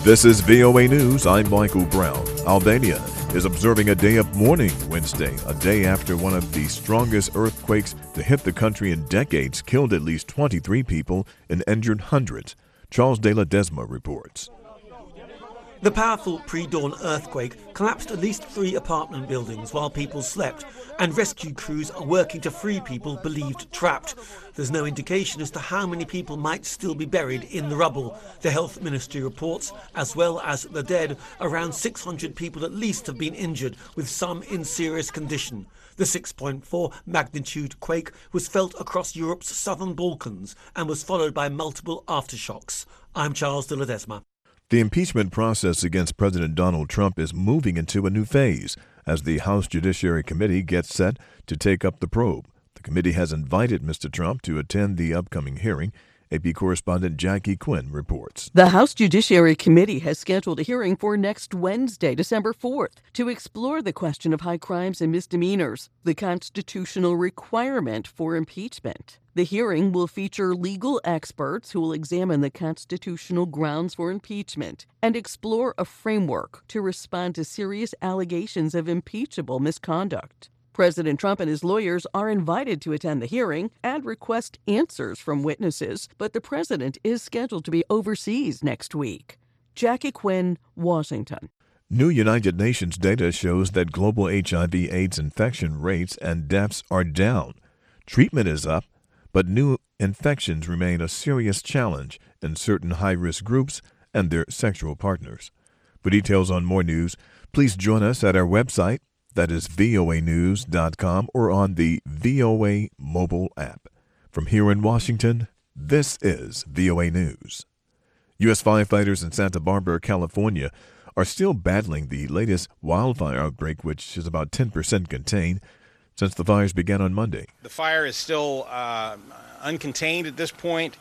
This is VOA News. I'm Michael Brown. Albania is observing a day of mourning Wednesday, a day after one of the strongest earthquakes to hit the country in decades killed at least 23 people and injured hundreds. Charles De La Desma reports. The powerful pre-dawn earthquake collapsed at least 3 apartment buildings while people slept, and rescue crews are working to free people believed trapped. There's no indication as to how many people might still be buried in the rubble. The health ministry reports, as well as the dead, around 600 people at least have been injured, with some in serious condition. The 6.4 magnitude quake was felt across Europe's southern Balkans and was followed by multiple aftershocks. I'm Charles De La Desma. The impeachment process against President Donald Trump is moving into a new phase as the House Judiciary Committee gets set to take up the probe. The committee has invited Mr. Trump to attend the upcoming hearing. AP correspondent Jackie Quinn reports. The House Judiciary Committee has scheduled a hearing for next Wednesday, December 4th, to explore the question of high crimes and misdemeanors, the constitutional requirement for impeachment. The hearing will feature legal experts who will examine the constitutional grounds for impeachment and explore a framework to respond to serious allegations of impeachable misconduct. President Trump and his lawyers are invited to attend the hearing and request answers from witnesses, but the president is scheduled to be overseas next week. Jackie Quinn, Washington. New United Nations data shows that global HIV/AIDS infection rates and deaths are down. Treatment is up, but new infections remain a serious challenge in certain high-risk groups and their sexual partners. For details on more news, please join us at our website, that is voanews.com, or on the VOA mobile app. From here in Washington, this is VOA News. U.S. firefighters in Santa Barbara, California, are still battling the latest wildfire outbreak, which is about 10% contained since the fires began on Monday. The fire is still uncontained at this point.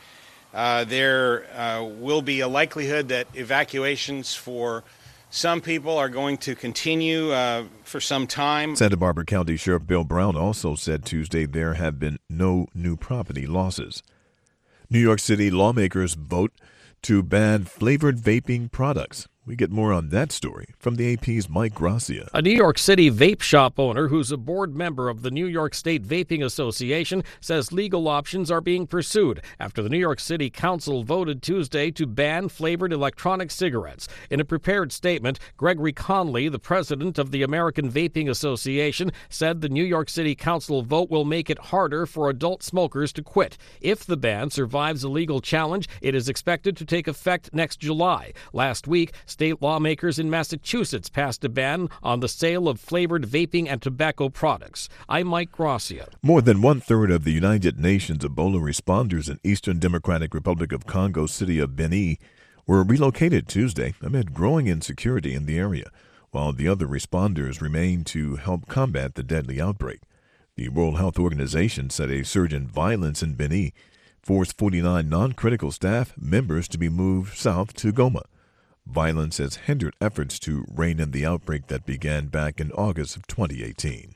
There will be a likelihood that evacuations for some people are going to continue for some time. Santa Barbara County Sheriff Bill Brown also said Tuesday there have been no new property losses. New York City lawmakers vote to ban flavored vaping products. We get more on that story from the AP's Mike Gracia. A New York City vape shop owner who's a board member of the New York State Vaping Association says legal options are being pursued after the New York City Council voted Tuesday to ban flavored electronic cigarettes. In a prepared statement, Gregory Conley, the president of the American Vaping Association, said the New York City Council vote will make it harder for adult smokers to quit. If the ban survives a legal challenge, it is expected to take effect next July. Last week, state lawmakers in Massachusetts passed a ban on the sale of flavored vaping and tobacco products. I'm Mike Gracia. More than one-third of the United Nations Ebola responders in Eastern Democratic Republic of Congo city of Beni were relocated Tuesday amid growing insecurity in the area, while the other responders remain to help combat the deadly outbreak. The World Health Organization said a surge in violence in Beni forced 49 non-critical staff members to be moved south to Goma. Violence has hindered efforts to rein in the outbreak that began back in August of 2018.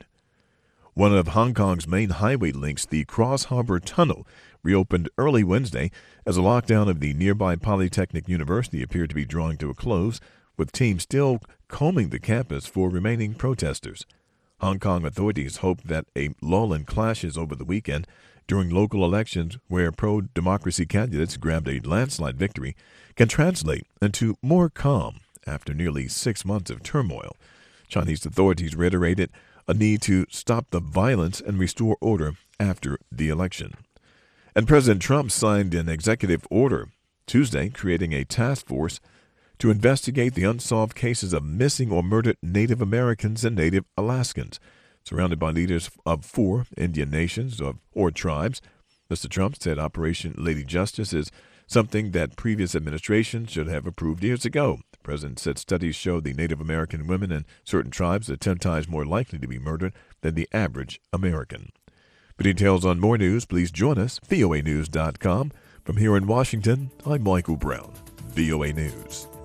One of Hong Kong's main highway links, the Cross Harbor Tunnel, reopened early Wednesday as a lockdown of the nearby Polytechnic University appeared to be drawing to a close, with teams still combing the campus for remaining protesters. Hong Kong authorities hope that a lull in clashes over the weekend during local elections where pro-democracy candidates grabbed a landslide victory can translate into more calm after nearly 6 months of turmoil. Chinese authorities reiterated a need to stop the violence and restore order after the election. And President Trump signed an executive order Tuesday creating a task force to investigate the unsolved cases of missing or murdered Native Americans and Native Alaskans, surrounded by leaders of 4 Indian nations or tribes. Mr. Trump said Operation Lady Justice is something that previous administrations should have approved years ago. The president said studies show the Native American women in certain tribes are 10 times more likely to be murdered than the average American. For details on more news, please join us, voanews.com. From here in Washington, I'm Michael Brown, VOA News.